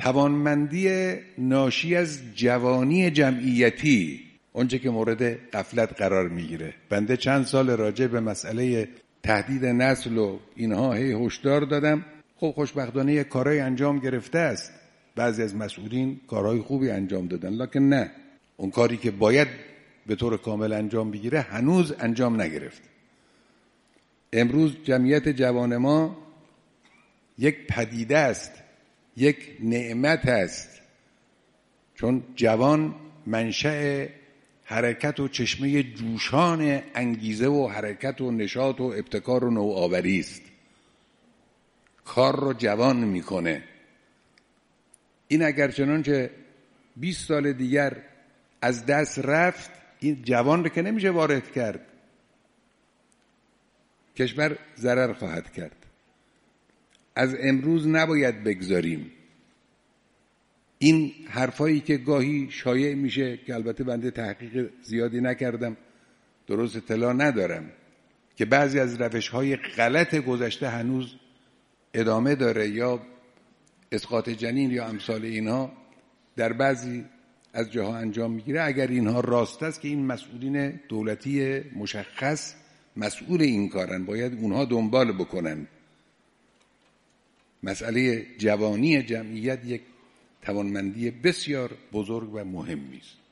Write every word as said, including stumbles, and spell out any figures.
توانمندی ناشی از جوانی جمعیتی، اونچه که مورد غفلت قرار میگیره. بنده چند سال راجع به مسئله تهدید نسل و اینها هی هشدار دادم. خب خوشبختانه یک کارهای انجام گرفته است، بعضی از مسئولین کارهای خوبی انجام دادن، لکن نه، اون کاری که باید به طور کامل انجام بگیره هنوز انجام نگرفت. امروز جمعیت جوان ما یک پدیده است، یک نعمت است، چون جوان منشأ حرکت و چشمه جوشان انگیزه و حرکت و نشاط و ابتکار و نوآوری است. کار رو جوان میکنه. این اگر چنانچه بیست سال دیگر از دست رفت، این جوان رو که نمیشه وارد کرد، کشور ضرر خواهد کرد. از امروز نباید بگذاریم. این حرفایی که گاهی شایع میشه که البته بنده تحقیق زیادی نکردم، درست اطلاع ندارم، که بعضی از روش‌های غلط گذشته هنوز ادامه داره یا اسقاط جنین یا امثال اینها در بعضی از جاها انجام میگیره. اگر اینها راست است که این مسئولین دولتی مشخص مسئول این کارن، باید اونها دنبال بکنن. مسئله جوانی جمعیت یک توانمندی بسیار بزرگ و مهمی است.